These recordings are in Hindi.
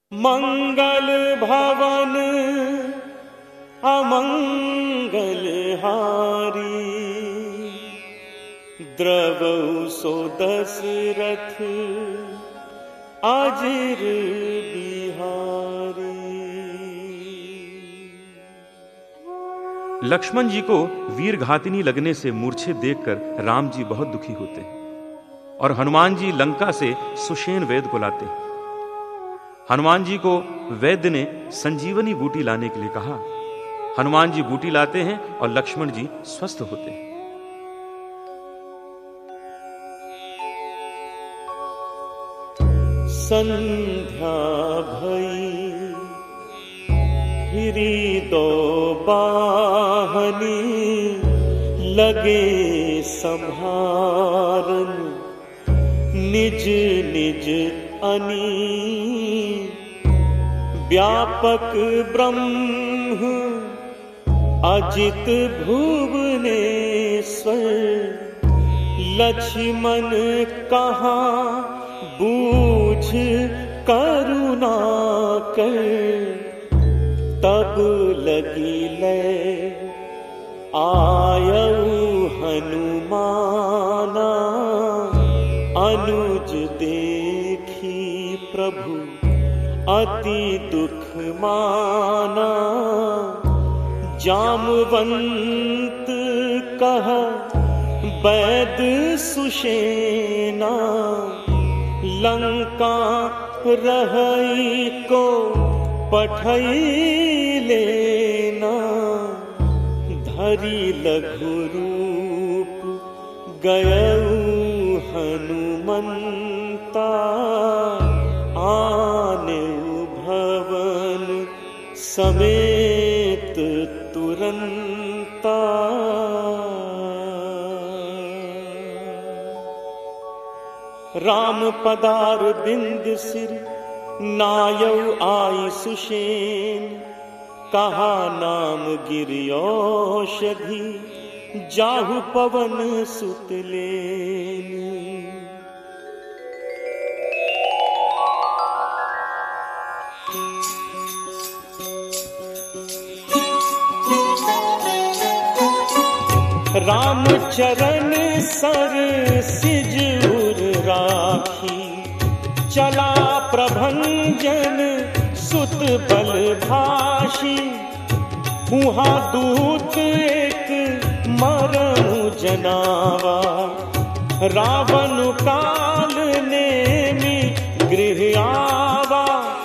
मंगल भवन अमंगल हारी, द्रवौ सो दशरथ अजिर बिहारी। लक्ष्मण जी को वीरघातिनी लगने से मूर्छित देखकर राम जी बहुत दुखी होते हैं और हनुमान जी लंका से सुषेण वैद्य को लाते हैं। हनुमान जी को वैद्य ने संजीवनी बूटी लाने के लिए कहा। हनुमान जी बूटी लाते हैं और लक्ष्मण जी स्वस्थ होते हैं। संध्या भई हिरी दो बाहनी, लगे संभारन निज निज अनी। व्यापक ब्रह्म अजित भुवनेश्वर, लक्ष्मण कहाँ बूझ करुणा कर। तब लगी ले आयऊ हनुमाना, अनुज देखी प्रभु अति दुख माना। जामवंत कह वैद्य सुषेना, लंका रहई को पठई लेना। धरी लघु रूप गयऊ हनुमंता, आनेऊ भवन समेत तुरंता। राम पदार बिंद सिर, नायऊ आई सुषेण। कहा नाम गिरियौषधि, जाहु पवन सुत लेन। राम चरण सर सिज उर राखी, चला प्रभंजन सुत बल भाषी। उहाँ दूत एक मरनु जनावा, रावण काल नेमि गृह आवा।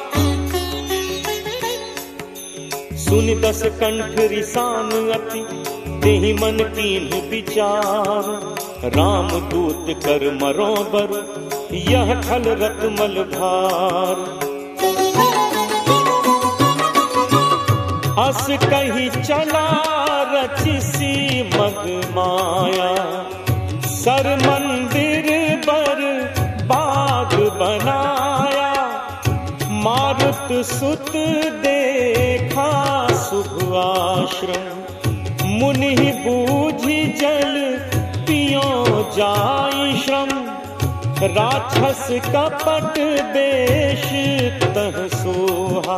सुनि दस कंठ रिसान अति, तेहि मन कीन्ह विचार। राम दूत कर मरो बर, यह खल रत्मल भार। अस कही चला रचिसी मग माया, सर मंदिर बर बाग बनाया। मारुत सुत देखा शुभ आश्रम, मुनि बूझी जल पियो जाई श्रम। राक्षस कपट देश तह सोहा,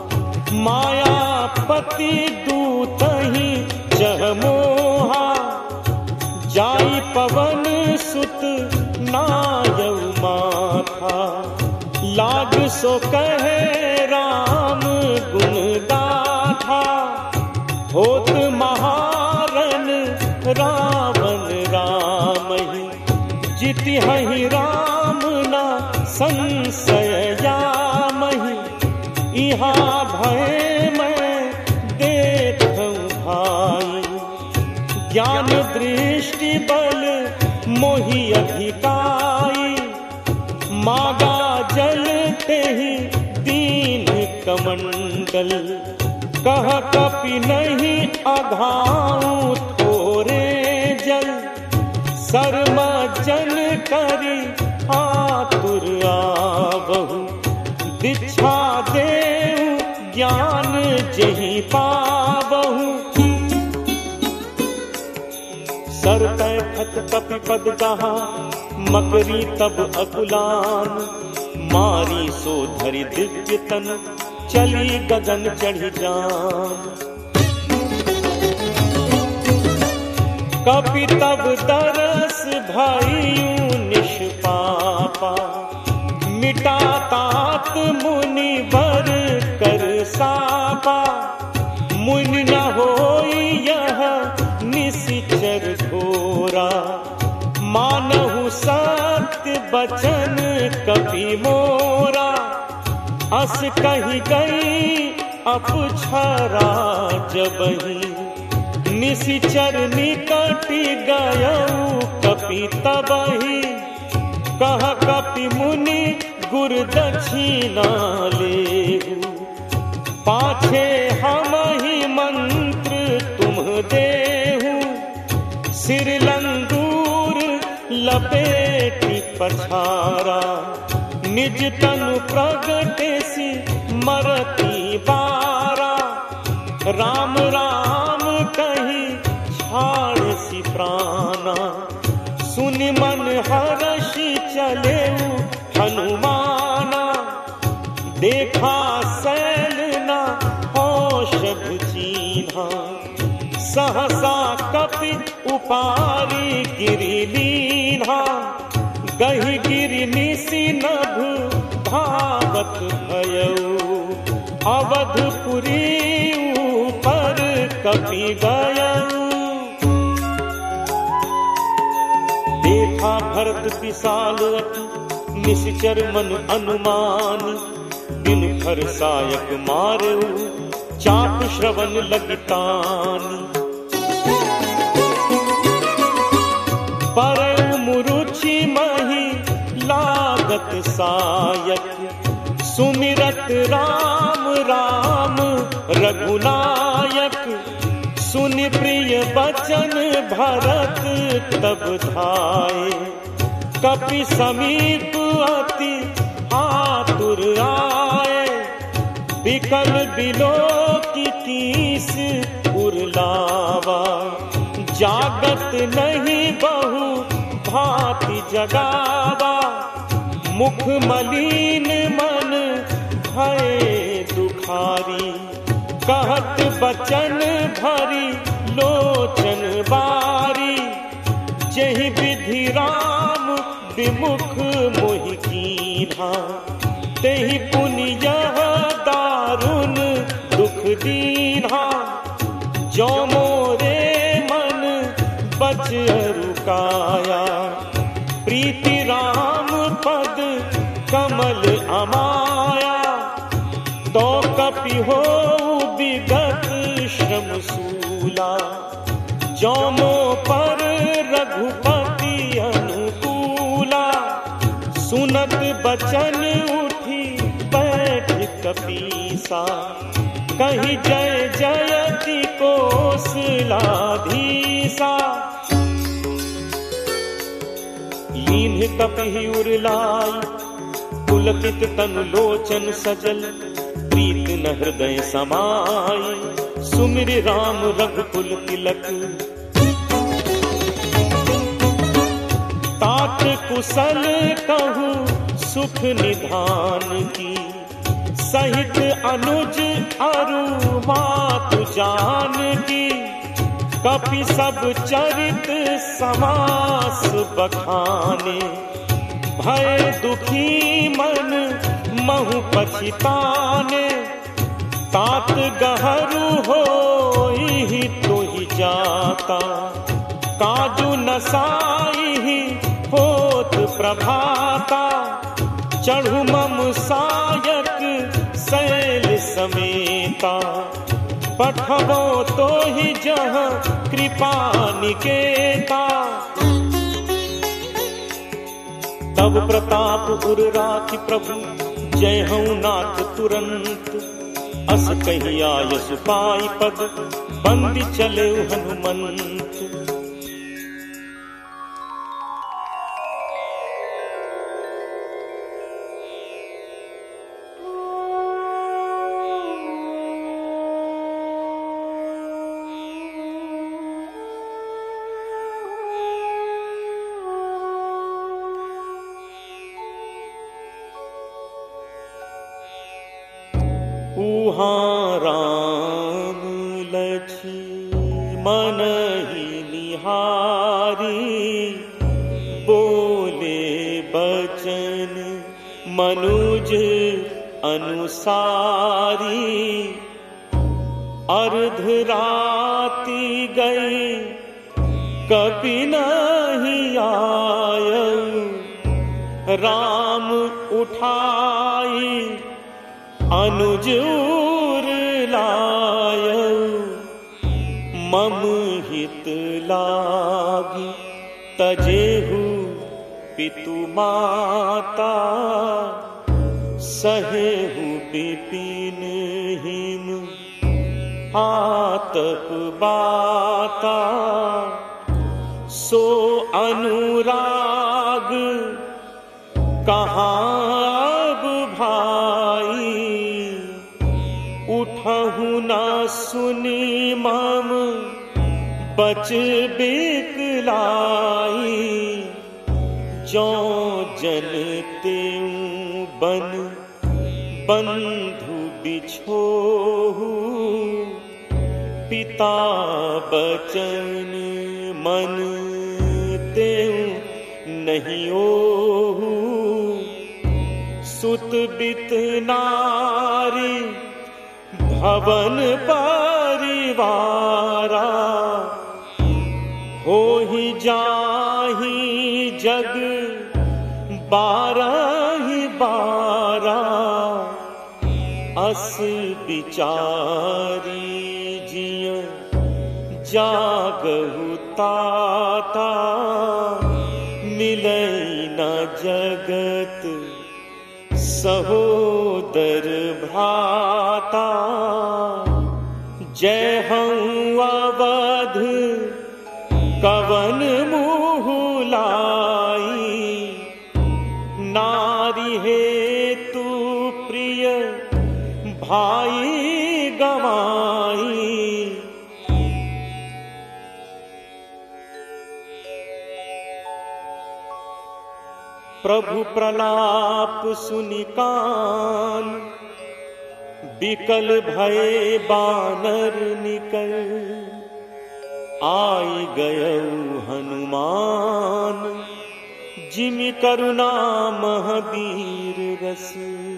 मायापति दूत ही जह मोहा। जाई पवन सुत नायऊ माथा, लाग सो कहे राम गुण गाथा। होत महारन रावण राम ही, जिति हहि राम ना संशय जामहि। इहाँ भय मैं देखूं भाई, ज्ञान दृष्टि बल मोहि अधिकाई। मागा जल तेहि दीन कमंडल, कह कपि नहीं अघाऊं थोरे जल। सर्वजन करी आतुर आवहु, दीक्षा देऊ ज्ञान जेहि पावहु। सर तय खत कपि पद कहा, मकरी तब अकुलान। मारी सो धरि दिव्य तन, चली गगन चढ़ी जान। कपि तब दरस भइयु निष्पापा, मिटा तात मुनि बर कर सापा। मुनि न होई यह निशिचर घोरा, मानहु सत्य बचन कपि मोरा। अस कही गई अपछरा जबहि, निशिचर निकटि गयऊ कपि तबहि। कह कपि मुनि गुर दक्षिणा लेहु, पाछे हमहि मंत्र तुम देहु। सिर लंगूर लपेटि पछारा, निज तनु प्रगटेसि मरती बारा। राम राम कही छाड़सी प्राणा, सुनि मन हर्षि चलेउ हनुमाना। देखा सैल न औषध चीन्हा, सहसा कपि उपारी गिरि लीन्हा। गहि गिरि निसि नभ धावत भयऊ, अवधपुरी ऊपर कपि गयऊ। देखा भरत विशाल अति, निशिचर मन अनुमान। दिन भर सायक मारऊ, चाप श्रवण लगितानी। परऊ मुरुचि मही लागत सायक, सुमिरत राम राम रघुनायक। सुनि प्रिय बचन भरत तब धाये, कपि समीप अति आतुर आए। विकल बिलोकि कीस उरलावा, जागत नहीं बहु भांति जगावा। मुख मलिन मन भय दुखारी, कहत बचन भरी लोचन बारी। जेहि विधि राम विमुख मोहि कीन्हा, तेहि पुनि यह दारुण दुख दीन्हा। जो मोरे मन बच रुकाया, प्रीति राम पद कमल अमाया। तो कपि हो विगत श्रम सूला, जो मो पर रघुपति अनुकूला। सुनत बचन उठी बैठ कपीसा, कही जय जयति कौशलाधीसा। लीन्ह कपि उरलाई, पुलकित तनु लोचन सजल। प्रीत न हृदय समाई, सुमिर राम रघुकुल तिलक। तात कुशल कहूँ सुख निधान की, सहित अनुज अरु मातु जान की। कपि सब चरित समास बखाने, भय दुखी मन महु पछिताने। तात गहरू होई तोहि जाता, काजु नसाई होत प्रभाता। चढ़ु मम सायक सैल समेता, पठबो तो ही जहाँ कृपा निकेता। तब प्रताप उर राखि प्रभु, जय हूँ नाथ तुरंत। अस कही आयस पाई पद, बंदी चले हनुमंत। राम लक्ष्मण ही निहारी, बोले बचन मनुज अनुसारी। अर्धराति गई कभी नहीं आयऊ, राम उठाई अनुज उर लायऊ। मम हित लागी तजेहु पितु माता, सहेहु विपिन हिम आतप बाता। सो अनुराग कहाँ अब भाई, उठहु न सुनी मम बच बिकलाई। जो जनते बन बंधु बिछोहु, पिता बचन मन तेऊ नहीं ओहु। सुत बित नारी भवन परिवारा, हो ही जाही जग बारहि बारा। अस बिचारी जिय जागहु ताता, मिलै न जगत सहोदर भ्राता। जय हूँ अवध कवन मुँह लाई, नारी हेतु प्रिय भाई गवाई। प्रभु प्रलाप सुनि कान, बिकल भये बानर निकल। आई गयऊ हनुमान, जिमि करुणा महावीर रस।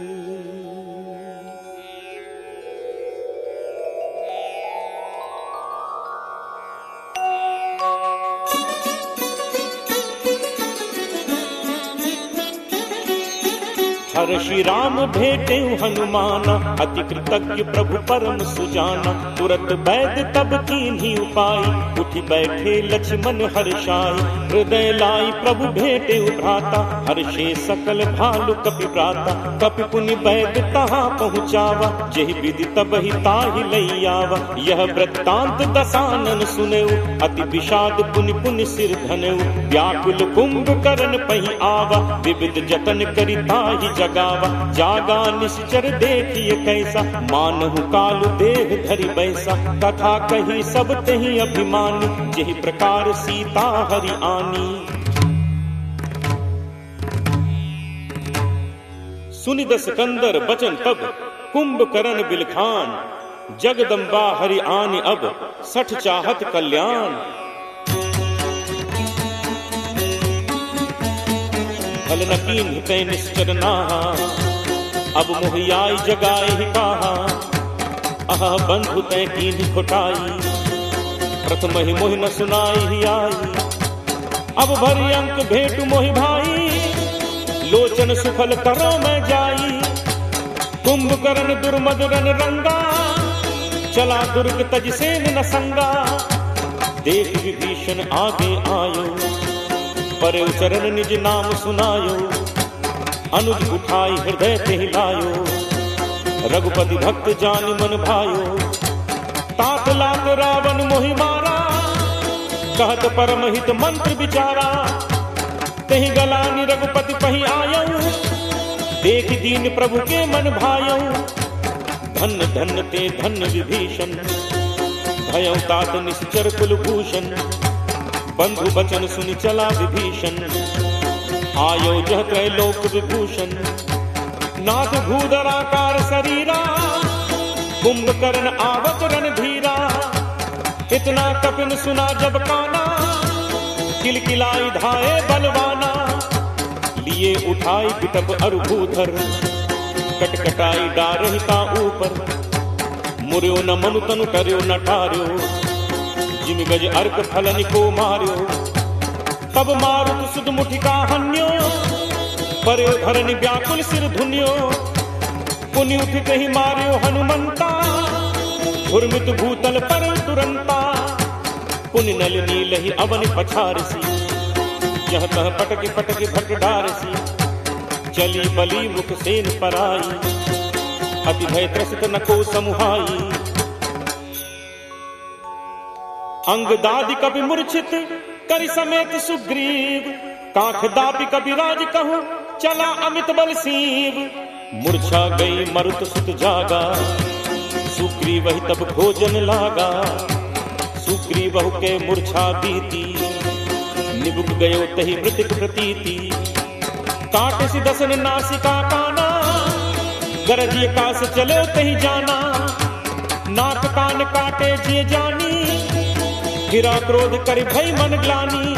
हर श्री राम भेटे हनुमाना, अति कृतज्ञ प्रभु परम सुजाना। तुरत वैद्य तब कीन्ही उपाय, उठी बैठे लक्ष्मण हर्षाय। हृदय लाई प्रभु भेटे भ्राता, हर्षे सकल भालु कपि प्राता। कपि पुनि वैद्य तहाँ पहुँचावा, जेहि विधि तबहि ताहि लई आवा। यह वृत्तांत दसानन सुनेऊ, अति विषाद पुनि पुनि सिर धनेऊ। व्याकुल कुंभकर्ण पहि आवा, विविध जतन करि ताहि जगावा। जागा निश्चर देखिए कैसा, मानहु कालु देह धरि बैसा। कथा कही सब तहि अभिमानी, जेहि प्रकार सीता हरि आनी। सुनि दस कंदर बचन तब, कुंभकर्ण बिलखान। जगदम्बा हरि आने अब, सठ चाहत कल्याण। फल न कीन्ह तै निश्चर नाहा, अब मोहियाई जगाए ही कहा। अह बंधु तै कीन्ह खोटाई, प्रथम ही मोहि न सुनाई ही आई। अब भरी अंक भेटु मोहि भाई, लोचन सुफल करो मैं जाई। कुंभकर्ण दुर्मदुरन रंगा, चला दुर्ग तज सेन न संगा। देख विभीषण आगे आयो, पर चरण निज नाम सुनायो। अनुज उठाई हृदय ते लायो, रघुपति भक्त जानि मन भायो। तात लात रावण मोहि मारा, कहत परम हित मंत्र विचारा। तहि गलानि रघुपति पहि आयऊ, देख दीन प्रभु के मन भायऊ। धन्य धन्य ते धन्य विभीषण, भयऊ तात निश्चर कुलभूषण। बंधु बचन सुनि चला विभीषण, आयो जह त्रैलोक विभूषण। नाथ भूधराकार शरीरा, कुंभकर्ण आवत रणधीरा, इतना कपिन सुना जब काना, किलकिलाई धाये बलवाना। लिए उठाई पिटप अरुभूधर, कटकटाई डारही का ऊपर। मुर्यो न मनु तनु टर्यो न टार्यो, जिमि गज अर्क फलन को मार्यो। तब मारुत सुध मुठिका हन्यो, पर्यो धरनि व्याकुल सिर धुन्यो। पुनि उठित ही मार्यो हनुमंता, घुर्मित भूतल पर तुरंता। पुनि नल नील ही अवन पछारसी, जह तह पटक पटक भट डारसी। चली बली मुख सेन पराई, अति भय त्रसित न को समुहाई। अंग दादि कवि मूर्छित, करि समेत सुग्रीव। काख दापि कवि राज कहूं, चला अमित बल सीव। मूर्छा गई मरुत सुत जागा, सुग्रीव ही तब भोजन लागा। सुग्रीव के मूर्छा बीती, निबुक गयो तही मृतिक प्रतीति। काट सी दसन नासिका काना, गरजिए कास चले तही जाना। नाक कान काटे जिए जानी, गिरा क्रोध कर भई मन ग्लानी।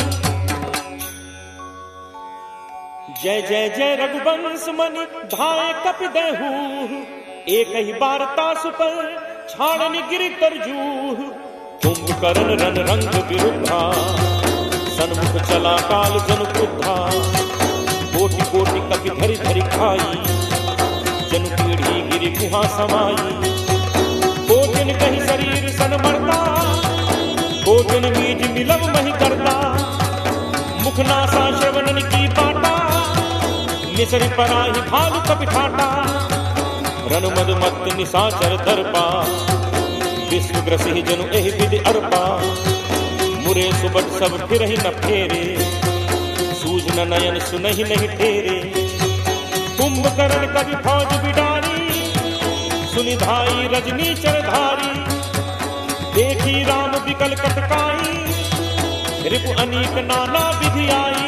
जय जय जय रघुवंश मनि धाये कपि देहु। एक ही बार तासु पर छाड़नि गिरि तरजूह। कुंभकर्ण रन रंग विरुद्धा, सन्मुख चला काल जन क्रुद्धा। कोटि कोटि कपि धरि धरि खाई, जन पीढ़ी गिरि गुहा समाई। कोटिन कही शरीर सन मरता, कोटिन बीज मिलव मही करता। मुख नासा श्रवणन की बाटा, निसरि पराहि भालु कपि ठाटा। रन मद मत निशाचर दर्पा, विश्व ग्रसिहि जनु एहि विधि अर्पा। मुरे सुबट सब फिरहि न फेरे, सूझ न नयन सुनहि नहीं तेरे। कुंभकर्ण कवि फौज बिडारी, सुनि धाई रजनी चरधारी। देखी राम विकल कटकाई, रिपु अनीक नाना विधि आई।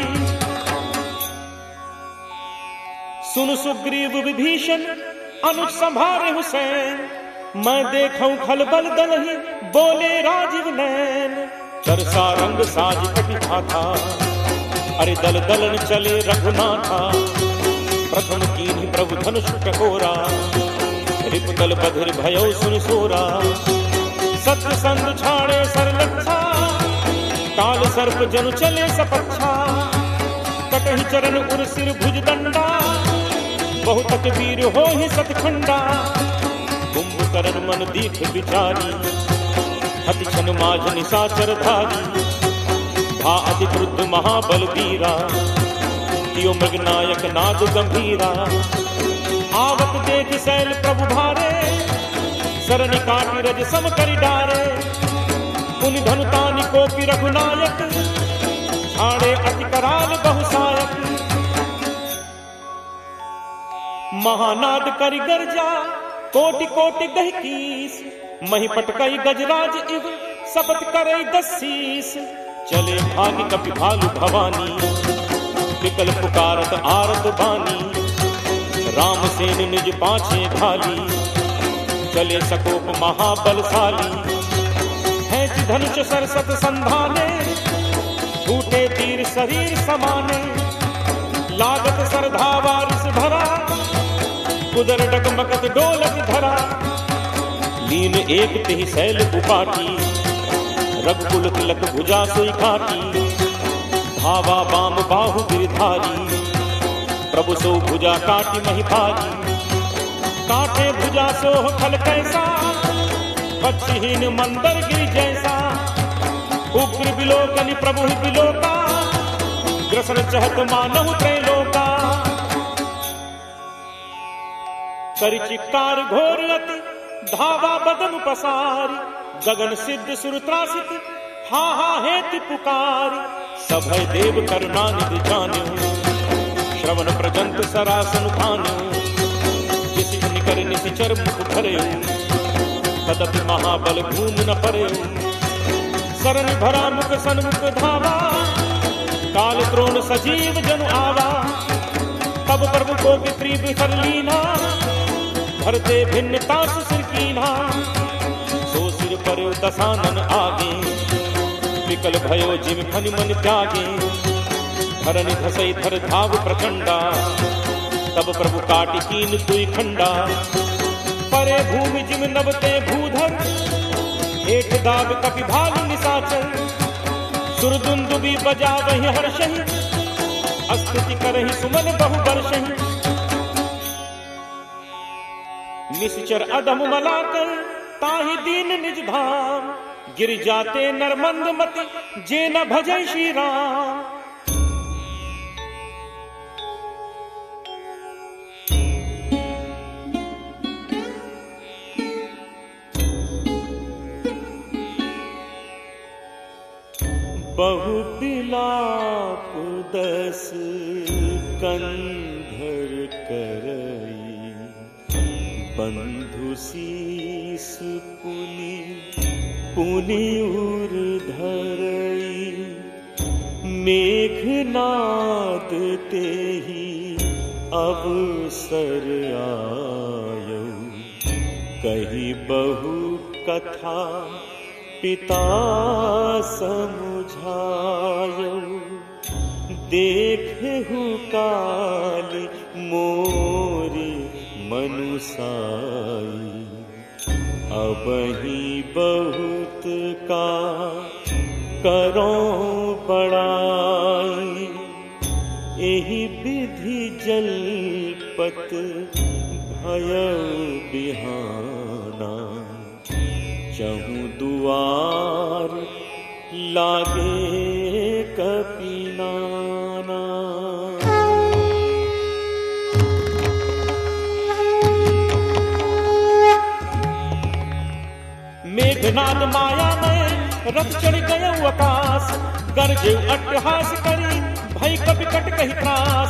सुन सुग्रीव विभीषण अनुज संभारे हुसैन। मैं देखूं खलबल दलहि, बोले राजीव नैन। चरसा रंग साज कटि था, अरे दल दलन चले रघुनाथा। प्रथम कीन्हि प्रभु धनुष टकोरा, रिपुदल बधिर भयो सुन सोरा। सत्य संग छाड़े सरलच्छा, काल सर्प जनु चले सपच्छा। कटहि चरण उर सिर भुज दंडा, बहुत वीर हो ही सतखंडा। कुंभकर्ण मन दीख विचारी, अति क्षण माझ निशाचर धारी। भा अति क्रुद्ध महाबल वीरा, तियो मृगनायक नाद गंभीरा। आवत देख शैल प्रभु भारे, सरनि काटि रज सम करि डारे। पुनि धनुतानि कोपि रघुनायक, छाड़े अति कराल बहुसायक। महानाद करि गर्जा, कोटि कोटि गहकीस। मही पटकई गजराज इव, शपथ करई दसीस। चले भाग कपि भालु भवानी, विकल पुकारत आरत बानी। राम सेन निज पाछे घाली, चले सकोप महाबलशाली। हैंच धनुष सरसत संधाने, छूटे तीर शरीर समाने। लागत सरधावा रिस भरा, उदर डगमगत डोलक धरा। लीन एक तिहि शैल उपाटी, रघुकुल तिलक भुजा सोई काटी। भावा बाम बाहु गिरधारी, प्रभु सो भुजा काटी मही भारी। काटे भुजा सोह खल कैसा, पक्षहीन मंदर गिरि जैसा। उग्र बिलोकनि प्रभु बिलोका, ग्रसन चहत मानव त्रैलोका। करि चिक्कार घोर अति, धावा बदन पसारी। गगन सिद्ध सुर त्रासित, हा हा हेति पुकारी। सभय देव करुणानिधि जान्यो, श्रवण प्रजंत सरासन भान्यो। जिसि निकर निशिचर मुख भरेउ, तदपि महाबल भूमि न परेउ। सरन भरा मुख सन्मुख धावा, काल त्रोण सजीव जनु आवा। तब प्रभु को विप्रीत कर लीना, भरते भिन्न तास सिर कीन्हा, सो सिर पर दसानन आगे, विकल भयो जिम फनि मन त्यागे, धरनि धसई धर धाव प्रचंडा, तब प्रभु काटि कीन तुई खंडा, परे भूमि जिम नबते भूधर, हेठ दाब कपि भाग निसाचर, सुरदुंदुबी बजावहि हर्षहि, स्तुति करहि सुमन बहु वर्षहि, निश्चर अधम मलाकर ताहि दीन निज धाम, गिर जाते नरमंद मति जे न भजै श्री राम। बहु बिलाप 10 कंधर करई, बंधु शीस पुनि पुनि उर धरई, मेघनाद तेहि अवसर आयो, कही बहु कथा पिता समुझायो, देखहु काल मोरी मनुसाई, अबहि बहुत का करो बड़ाई, एहि विधि जलपत भयउ बिहाना, चहु दुआर लागे कपिनाना। मेघनाद माया में रथ चढ़ गए आकाश, गरजे अट्टहास करी भई कपि कट कही त्रास,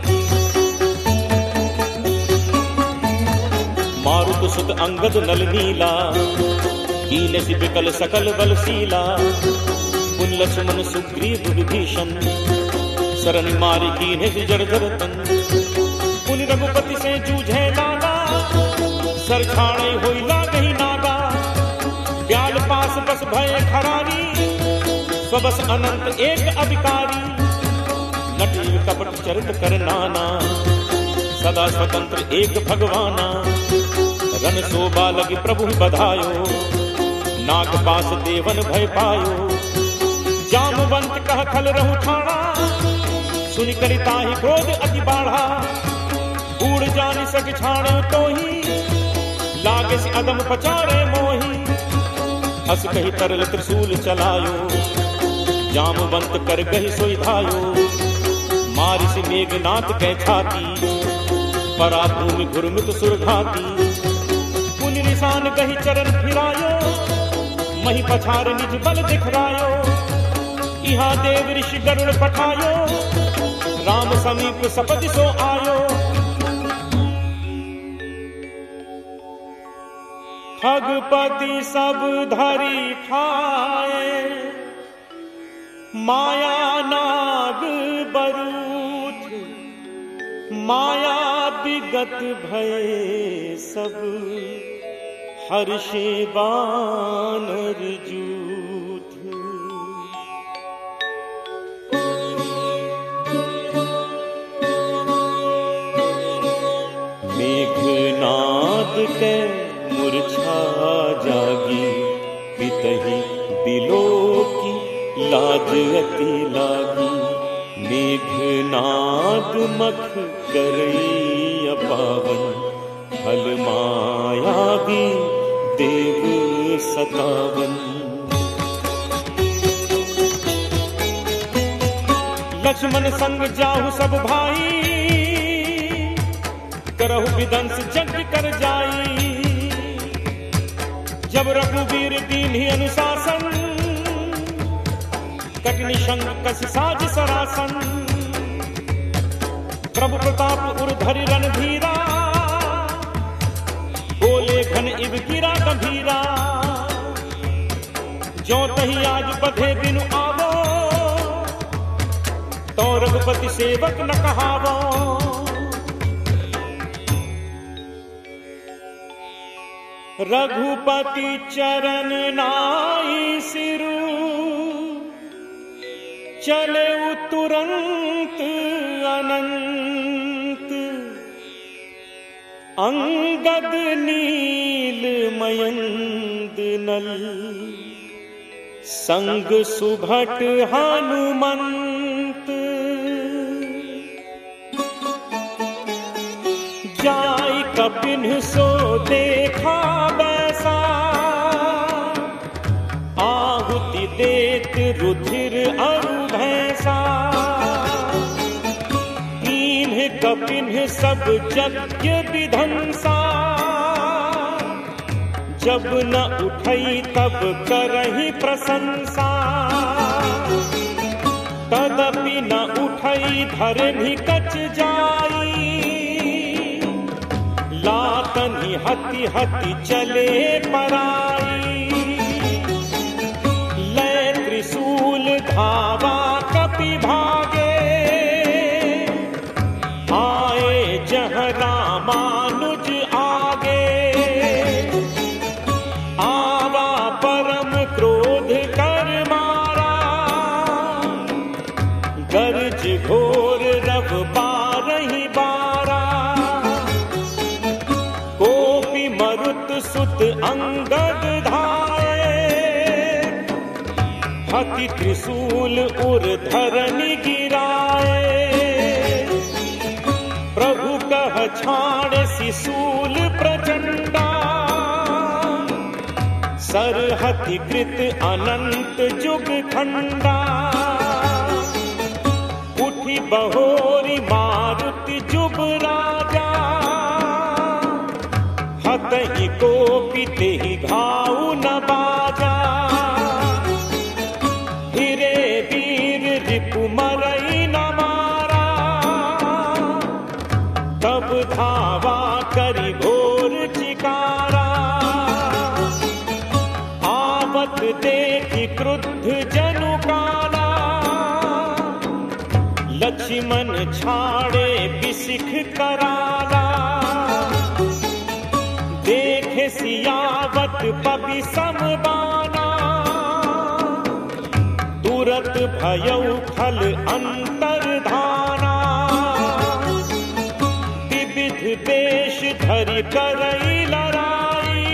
मारुत सुत अंगद नल नीला, कीन सि बिकल सकल बलशीला, पुन लक्ष्मण सुग्रीव विभीषण, शरण मारि कीन्हे जर्जर तन, पुन रघुपति से जूझे लागा, सर छाड़े होई लागहि नागा, ब्याल पास बस भय खरारी, स्वबस अनंत एक अभिकारी, नट कपट चरित कर नाना, सदा स्वतंत्र एक भगवाना, रन शोभा लगी प्रभु बधायो, नाग पास देवन भय पायो, जामवंत कह खल रहु ठाणा, सुनि करिताहि क्रोध अति बाढ़ा, बूढ़ जानि सक छाणे तोहि, लागे से अदम पचारे मोहि, हस कही तरल त्रिशूल चलायो, जामवंत कर गहि सोई धायो, मारिस मेघनाथ कै छाती, परा भूमि घुरमित सुरघाती, पुनि निशान गहि चरण फिरायो, मही पछार निज बल दिखरायो, इहा देव ऋषि गरुड़ पठायो, राम समीप सपति सो आयो, खगपति सब धरि खाए, माया नाग बरूथ, माया विगत भय सब, हर्षे बानर जूथ। मेघनाद के मूर्छा जागी, पितहि बिलोकी लाज अति लागी, मेघनाद मख करई अपावन, फल माया भी देव सतावन। लक्ष्मण संग जाहु सब भाई, करहु विदंस यज्ञ कर जाई, जब रघुवीर दीन्हि अनुशासन, कटनि संग कस साज सरासन, प्रभु प्रताप उर धरि रणधीरा, बोले घन इव गिरा गंभीरा, जो तही आज बधे बिनु आवो, तो रघुपति सेवक न कहावो। रघुपति चरण नाई सिरु, चले तुरंत अनंत, अंगद नील मयंद नल, संग सुभट हनुमंत। जाय कपिन सो देखा बैसा, आहुति देत रुधिर अरु भैसा। कीन्ह कपिन सब यज्ञ विधंसा, जब न उठई तब करहि प्रशंसा। तदपि न उठई धरनि कछ जाई, लातनि हति हति चले पराई। लय त्रिशूल धावा कपि भागे, आए जहाँ रामानुज आगे। आवा परम क्रोध कर मारा, गर्ज घोर रव बारहि बारा। कोपि मरुत सुत अंगद धाये, हति त्रिशूल उर धरनि गिराए। प्रभु कह छाड़ शिशूल प्रचंडा, सरहति कृत अनंत जुग खंडा। उठी बहोरी मारुति जुग राजा, हतहि कोपि तेहि घाउ न बाजा। हिरे वीर रिपु मरई न मारा, तब धावा करि घोर चिकारा। आवत देखि क्रुद्ध जनु काला, लक्ष्मण छाड़े बिसिख कराला। देखे सियावत पपि समबाना, तुरत भयउ खल अंतर्धाना। विविध वेश धरि करई लड़ाई,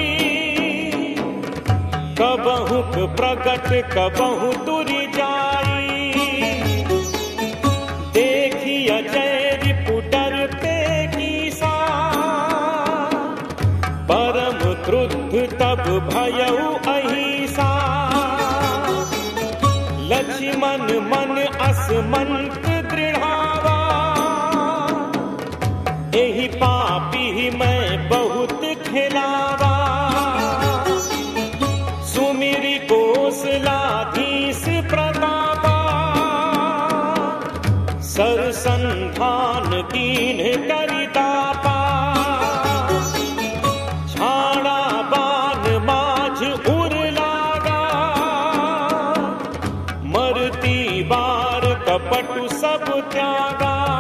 कबहुक प्रगट कबहु तुरि जाई। देखी अजय रिपु डरते कीसा, परम क्रुद्ध तब भयउ अहिसा। लक्ष्मण मन असमंत दृढ़ावा, एहि पापी मैं बहुत खिलावा। सुमिरि कौशलाधीश प्रतापा, सरसंधान कीन्ह करि तापा। छाड़ा बाण माझ उर लागा, मरती बार कपटु सब त्यागा।